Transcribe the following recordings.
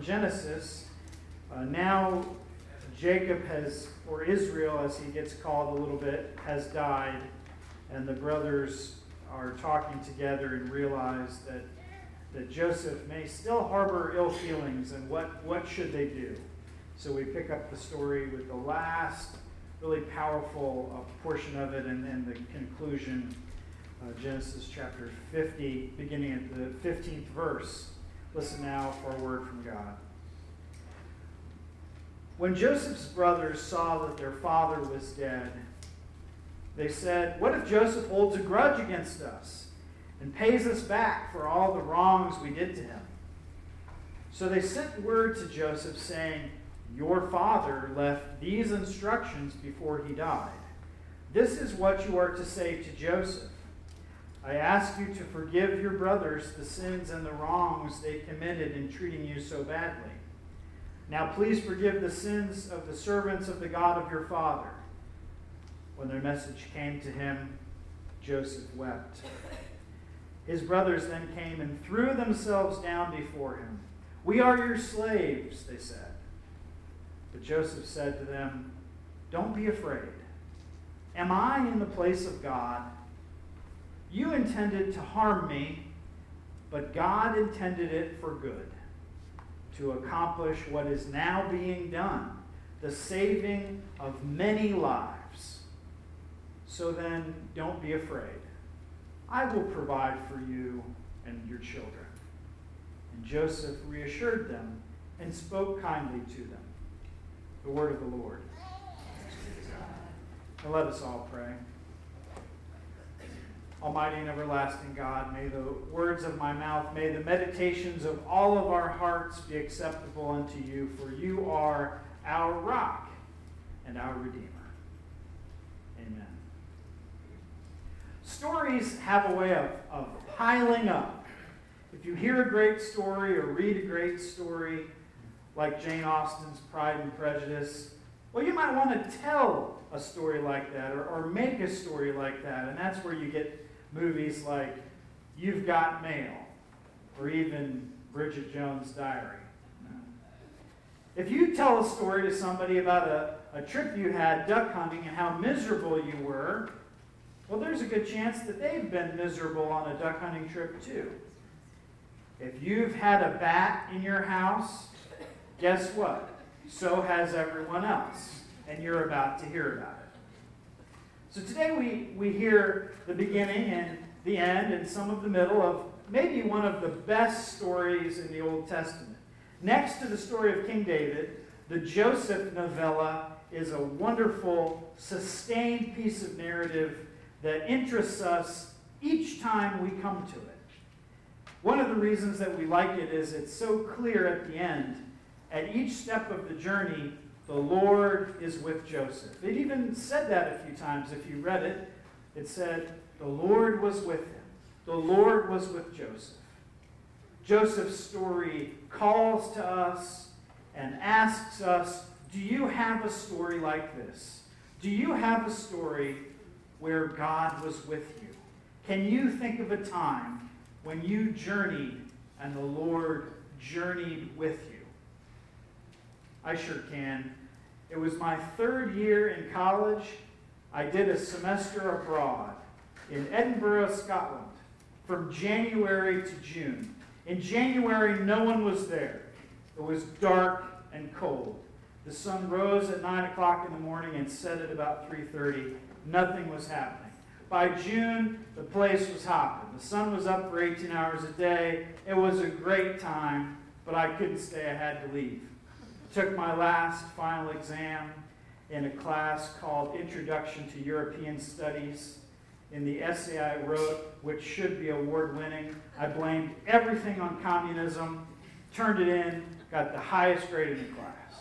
Genesis. Now Jacob has, or Israel as he gets called a little bit, has died, and the brothers are talking together and realize that Joseph may still harbor ill feelings, and what should they do? So we pick up the story with the last really powerful portion of it and the conclusion, Genesis chapter 50, beginning at the 15th verse. Listen now for a word from God. When Joseph's brothers saw that their father was dead, they said, "What if Joseph holds a grudge against us and pays us back for all the wrongs we did to him?" So they sent word to Joseph saying, "Your father left these instructions before he died. This is what you are to say to Joseph. I ask you to forgive your brothers the sins and the wrongs they committed in treating you so badly. Now please forgive the sins of the servants of the God of your father." When their message came to him, Joseph wept. His brothers then came and threw themselves down before him. "We are your slaves," they said. But Joseph said to them, "Don't be afraid. Am I in the place of God? You intended to harm me, but God intended it for good, to accomplish what is now being done, the saving of many lives. So then, don't be afraid. I will provide for you and your children." And Joseph reassured them and spoke kindly to them. The word of the Lord. And let us all pray. Almighty and everlasting God, may the words of my mouth, may the meditations of all of our hearts be acceptable unto you, for you are our rock and our Redeemer. Amen. Stories have a way of piling up. If you hear a great story or read a great story, like Jane Austen's Pride and Prejudice, well, you might want to tell a story like that or make a story like that. And that's where you get movies like You've Got Mail or even Bridget Jones' Diary. If you tell a story to somebody about a trip you had duck hunting and how miserable you were, well, there's a good chance that they've been miserable on a duck hunting trip too. If you've had a bat in your house, guess what? So has everyone else, and you're about to hear about it. So today we hear the beginning and the end and some of the middle of maybe one of the best stories in the Old Testament. Next to the story of King David, the Joseph novella is a wonderful, sustained piece of narrative that interests us each time we come to it. One of the reasons that we like it is it's so clear at the end. At each step of the journey, the Lord is with Joseph. It even said that a few times. If you read it, it said, the Lord was with him. The Lord was with Joseph. Joseph's story calls to us and asks us, do you have a story like this? Do you have a story where God was with you? Can you think of a time when you journeyed and the Lord journeyed with you? I sure can. It was my third year in college. I did a semester abroad in Edinburgh, Scotland, from January to June. In January, no one was there. It was dark and cold. The sun rose at 9 o'clock in the morning and set at about 3:30. Nothing was happening. By June, the place was hopping. The sun was up for 18 hours a day. It was a great time, but I couldn't stay. I had to leave. Took my last final exam in a class called Introduction to European Studies. In the essay I wrote, which should be award-winning, I blamed everything on communism, turned it in, got the highest grade in the class.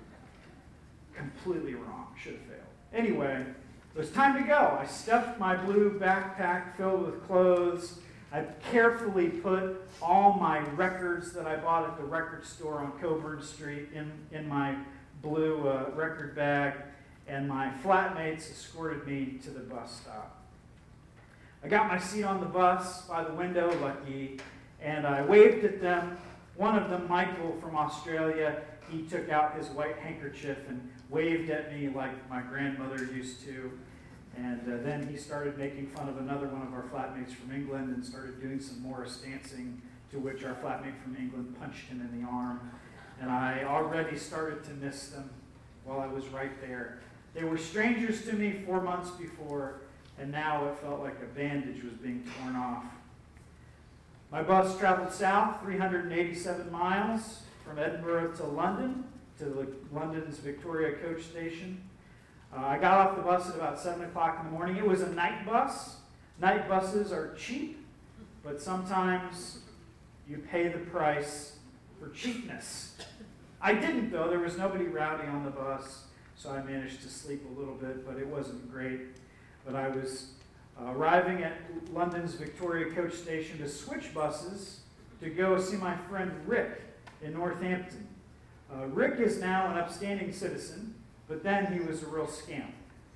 Completely wrong. Should have failed. Anyway, it was time to go. I stuffed my blue backpack filled with clothes. I carefully put all my records that I bought at the record store on Coburn Street in my blue record bag, and my flatmates escorted me to the bus stop. I got my seat on the bus by the window, lucky, and I waved at them, One of them, Michael from Australia, he took out his white handkerchief and waved at me like my grandmother used to. And then he started making fun of another one of our flatmates from England and started doing some Morris dancing, to which our flatmate from England punched him in the arm. And I already started to miss them while I was right there. They were strangers to me 4 months before, and now it felt like a bandage was being torn off. My bus traveled south 387 miles from Edinburgh to London, to London's Victoria coach station. I got off the bus at about 7 o'clock in the morning. It was a night bus. Night buses are cheap, but sometimes you pay the price for cheapness. I didn't, though. There was nobody rowdy on the bus, so I managed to sleep a little bit, but it wasn't great. But I was arriving at London's Victoria coach station to switch buses to go see my friend Rick in Northampton. Rick is now an upstanding citizen, but then he was a real scamp.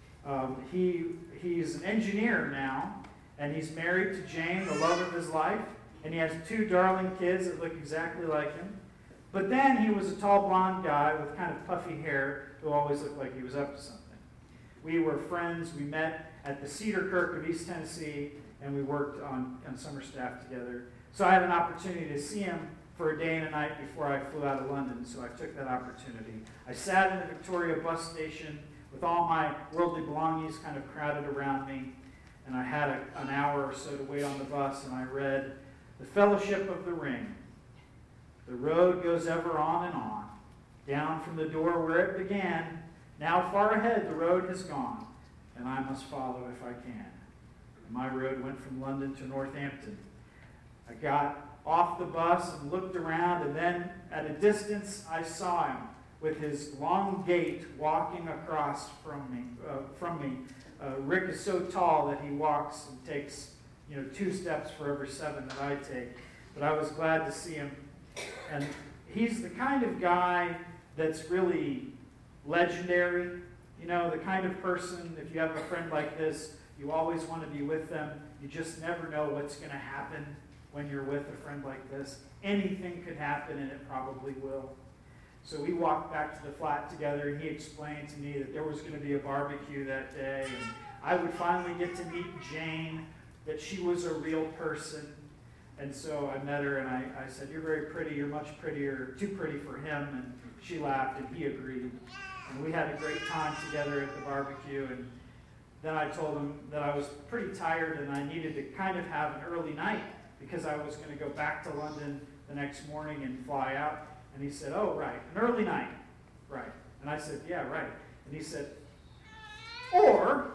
He's an engineer now, and he's married to Jane, the love of his life, and he has 2 darling kids that look exactly like him. But then he was a tall blonde guy with kind of puffy hair who always looked like he was up to something. We were friends. We met at the Cedar Kirk of East Tennessee, and we worked on summer staff together. So I had an opportunity to see him for a day and a night before I flew out of London, so I took that opportunity. I sat in the Victoria bus station with all my worldly belongings kind of crowded around me, and I had an hour or so to wait on the bus, and I read The Fellowship of the Ring. The road goes ever on and on, down from the door where it began. Now far ahead the road has gone, and I must follow if I can. And my road went from London to Northampton. I got off the bus and looked around, and then at a distance I saw him with his long gait walking across from me. Rick is so tall that he walks and takes 2 steps for every 7 that I take. But I was glad to see him. And he's the kind of guy that's really legendary. The kind of person, if you have a friend like this, you always want to be with them. You just never know what's going to happen when you're with a friend like this. Anything could happen, and it probably will. So we walked back to the flat together, and he explained to me that there was going to be a barbecue that day, and I would finally get to meet Jane, that she was a real person. And so I met her, and I said, "You're very pretty. You're much prettier, too pretty for him." And she laughed, and he agreed. And we had a great time together at the barbecue. And then I told him that I was pretty tired, and I needed to kind of have an early night because I was going to go back to London the next morning and fly out. And he said, "Oh, right, an early night." Right. And I said, "Yeah, right." And he said, Or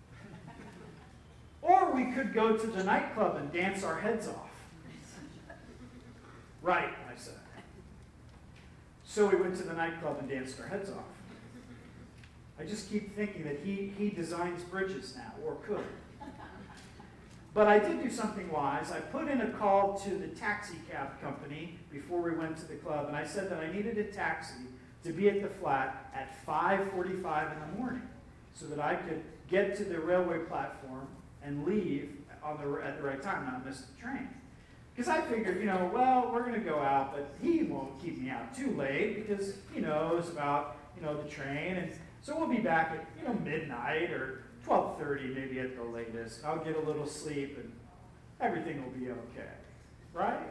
we could go to the nightclub and dance our heads off." "Right," I said. So we went to the nightclub and danced our heads off. I just keep thinking that he designs bridges now, or could. But I did do something wise. I put in a call to the taxi cab company before we went to the club, and I said that I needed a taxi to be at the flat at 5:45 in the morning so that I could get to the railway platform and leave at the right time, not miss the train. Because I figured, we're going to go out, but he won't keep me out too late because he knows about, the train. And so we'll be back at, midnight or 12:30 maybe at the latest. I'll get a little sleep and everything will be okay. Right?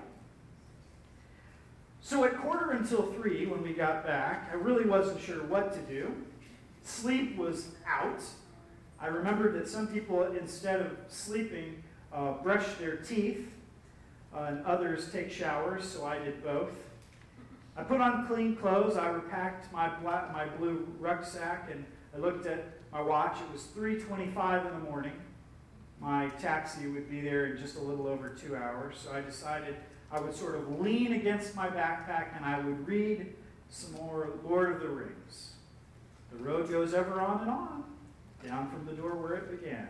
So at 2:45 when we got back, I really wasn't sure what to do. Sleep was out. I remembered that some people, instead of sleeping, brush their teeth, and others take showers, so I did both. I put on clean clothes. I repacked my blue rucksack, and I looked at my watch. It was 3:25 in the morning. My taxi would be there in just a little over 2 hours, so I decided I would sort of lean against my backpack and I would read some more Lord of the Rings. The road goes ever on and on, down from the door where it began.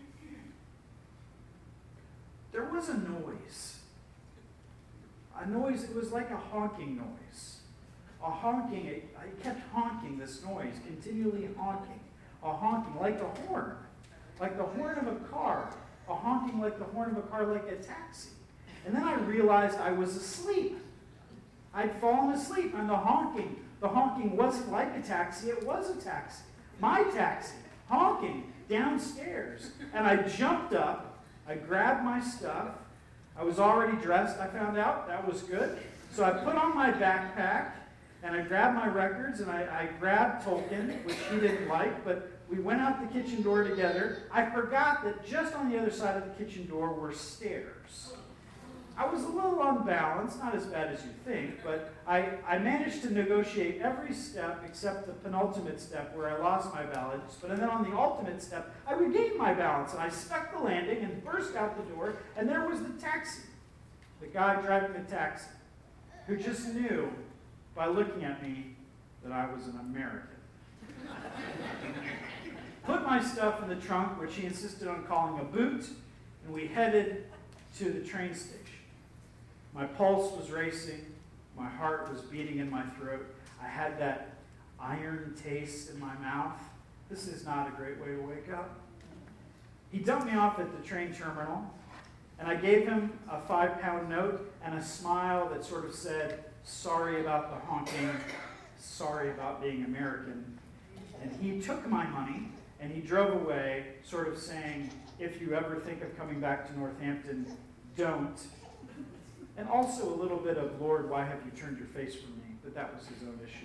There was a noise. A noise, it was like a honking noise. It kept honking, this noise, continually honking. A honking like a horn of a car. A honking like the horn of a car, like a taxi. And then I realized I was asleep. I'd fallen asleep, and the honking wasn't like a taxi, it was a taxi. My taxi, honking downstairs. And I jumped up, I grabbed my stuff. I was already dressed, I found out. That was good. So I put on my backpack, and I grabbed my records, and I grabbed Tolkien, which he didn't like, but we went out the kitchen door together. I forgot that just on the other side of the kitchen door were stairs. I was a little unbalanced, not as bad as you think, but I managed to negotiate every step except the penultimate step where I lost my balance. But then on the ultimate step, I regained my balance, and I stuck the landing and burst out the door, and there was the taxi, the guy driving the taxi, who just knew by looking at me that I was an American. Put my stuff in the trunk, which he insisted on calling a boot, and we headed to the train station. My pulse was racing. My heart was beating in my throat. I had that iron taste in my mouth. This is not a great way to wake up. He dumped me off at the train terminal, and I gave him a 5-pound note and a smile that sort of said, "Sorry about the honking, sorry about being American." And he took my money, and he drove away, sort of saying, "If you ever think of coming back to Northampton, don't." And also a little bit of, "Lord, why have you turned your face from me?" But that was his own issue.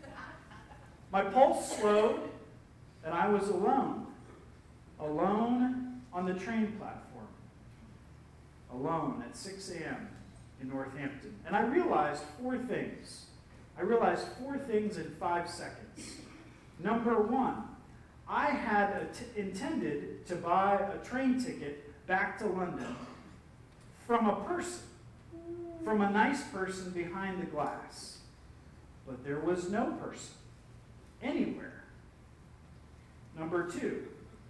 My pulse slowed, and I was alone. Alone on the train platform. Alone at 6 a.m. in Northampton. And I realized 4 things. I realized 4 things in 5 seconds. Number 1, I had intended to buy a train ticket back to London from a person, from a nice person behind the glass. But there was no person anywhere. Number 2,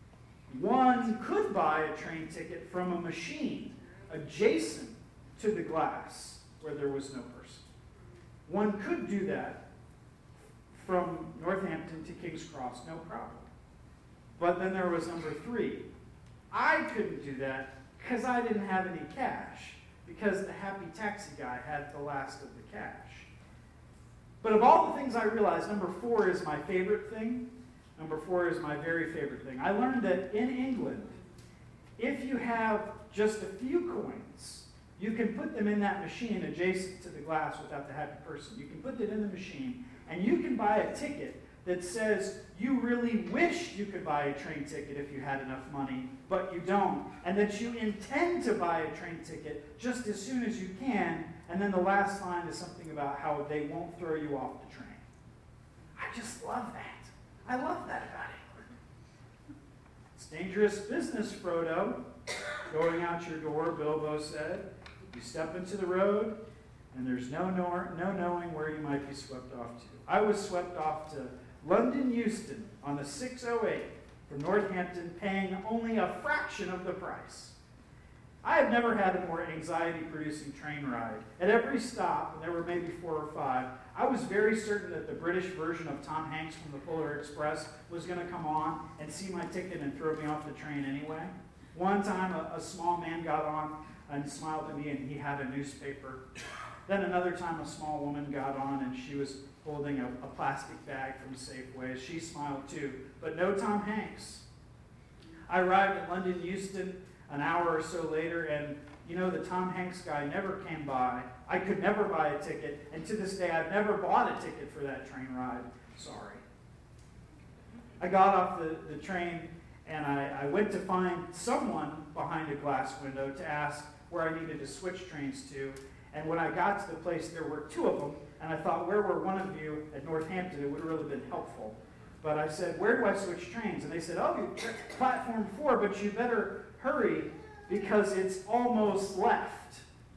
one could buy a train ticket from a machine adjacent to the glass where there was no person. One could do that from Northampton to King's Cross, no problem. But then there was number 3. I couldn't do that because I didn't have any cash, because the happy taxi guy had the last of the cash. But of all the things I realized, number 4 is my favorite thing. Number 4 is my very favorite thing. I learned that in England, if you have just a few coins, you can put them in that machine adjacent to the glass without the happy person. You can put it in the machine, and you can buy a ticket that says you really wish you could buy a train ticket if you had enough money, but you don't, and that you intend to buy a train ticket just as soon as you can, and then the last line is something about how they won't throw you off the train. I just love that. I love that about England. It's dangerous business, Frodo. Going out your door, Bilbo said. You step into the road, and there's no knowing where you might be swept off to. I was swept off to London Euston on the 608 from Northampton, paying only a fraction of the price. I have never had a more anxiety-producing train ride. At every stop, and there were maybe 4 or 5, I was very certain that the British version of Tom Hanks from the Polar Express was going to come on and see my ticket and throw me off the train anyway. One time, a small man got on and smiled at me, and he had a newspaper. Then another time, a small woman got on, and she was holding a plastic bag from Safeway. She smiled too, but no Tom Hanks. I arrived at London Euston an hour or so later, and the Tom Hanks guy never came by. I could never buy a ticket, and to this day, I've never bought a ticket for that train ride. Sorry. I got off the train, and I went to find someone behind a glass window to ask where I needed to switch trains to. And when I got to the place, there were 2 of them, and I thought, where were one of you at Northampton? It would have really been helpful. But I said, where do I switch trains? And they said, oh, you're platform 4, but you better hurry because it's almost left.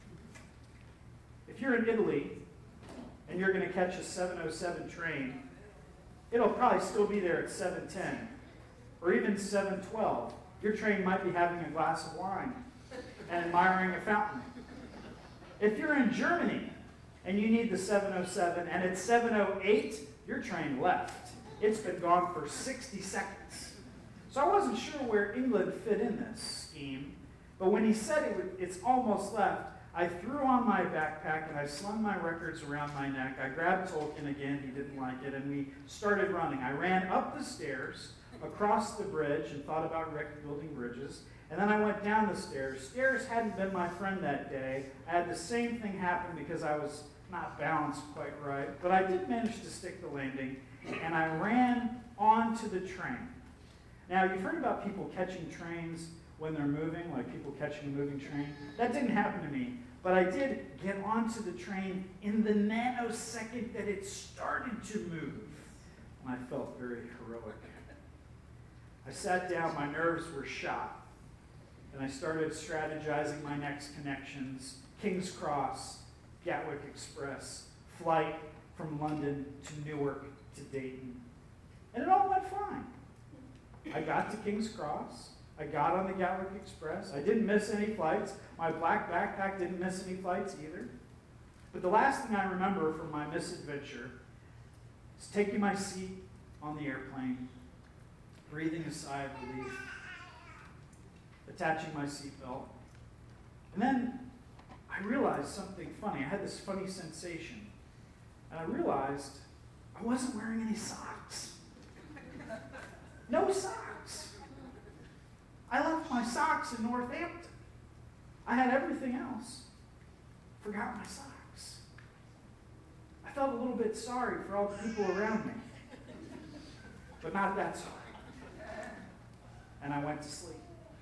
If you're in Italy and you're going to catch a 7:07 train, it'll probably still be there at 7:10 or even 7:12. Your train might be having a glass of wine and admiring a fountain. If you're in Germany and you need the 7:07 and it's 7:08, your train left. It's been gone for 60 seconds. So I wasn't sure where England fit in this scheme, but when he said it's almost left, I threw on my backpack and I slung my records around my neck. I grabbed Tolkien again, he didn't like it, and we started running. I ran up the stairs, across the bridge, and thought about building bridges. And then I went down the stairs. Stairs hadn't been my friend that day. I had the same thing happen because I was not balanced quite right. But I did manage to stick the landing, and I ran onto the train. Now, you've heard about people catching trains when they're moving, like people catching a moving train. That didn't happen to me. But I did get onto the train in the nanosecond that it started to move. And I felt very heroic. I sat down, my nerves were shot. And I started strategizing my next connections. King's Cross, Gatwick Express, flight from London to Newark to Dayton. And it all went fine. I got to King's Cross. I got on the Gatwick Express. I didn't miss any flights. My black backpack didn't miss any flights either. But the last thing I remember from my misadventure is taking my seat on the airplane, breathing a sigh of relief, attaching my seatbelt. And then I realized something funny. I had this funny sensation. And I realized I wasn't wearing any socks. No socks. I left my socks in Northampton. I had everything else. Forgot my socks. I felt a little bit sorry for all the people around me. But not that sorry. And I went to sleep.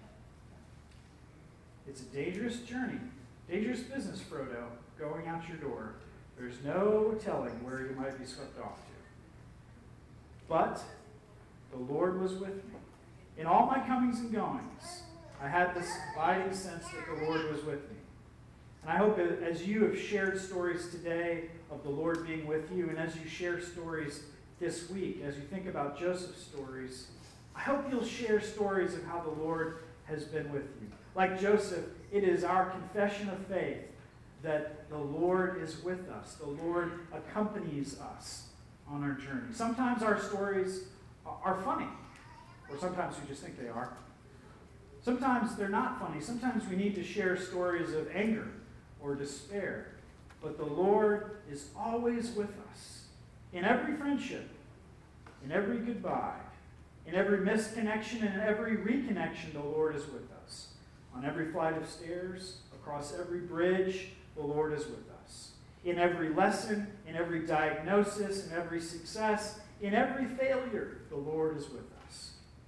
It's a dangerous journey, dangerous business, Frodo, going out your door. There's no telling where you might be swept off to. But the Lord was with me. In all my comings and goings, I had this abiding sense that the Lord was with me. And I hope as you have shared stories today of the Lord being with you, and as you share stories this week, as you think about Joseph's stories, I hope you'll share stories of how the Lord has been with you. Like Joseph, it is our confession of faith that the Lord is with us. The Lord accompanies us on our journey. Sometimes our stories are funny, or sometimes we just think they are. Sometimes they're not funny. Sometimes we need to share stories of anger or despair. But the Lord is always with us. In every friendship, in every goodbye, in every misconnection and every reconnection, the Lord is with us. On every flight of stairs, across every bridge, the Lord is with us. In every lesson, in every diagnosis, in every success, in every failure, the Lord is with us.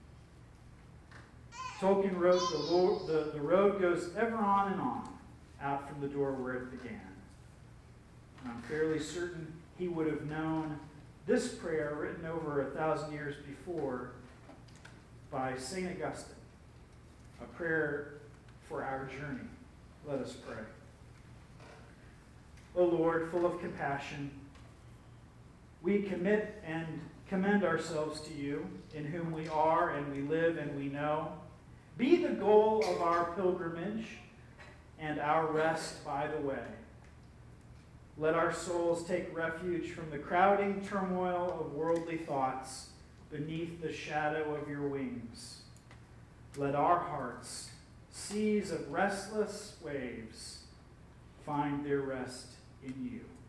Tolkien wrote, the road goes ever on and on, out from the door where it began. And I'm fairly certain he would have known this prayer written over 1,000 years before by St. Augustine, a prayer for our journey. Let us pray. O Lord, full of compassion, we commit and commend ourselves to you, in whom we are and we live and we know. Be the goal of our pilgrimage and our rest by the way. Let our souls take refuge from the crowding turmoil of worldly thoughts beneath the shadow of your wings. Let our hearts, seas of restless waves, find their rest in you.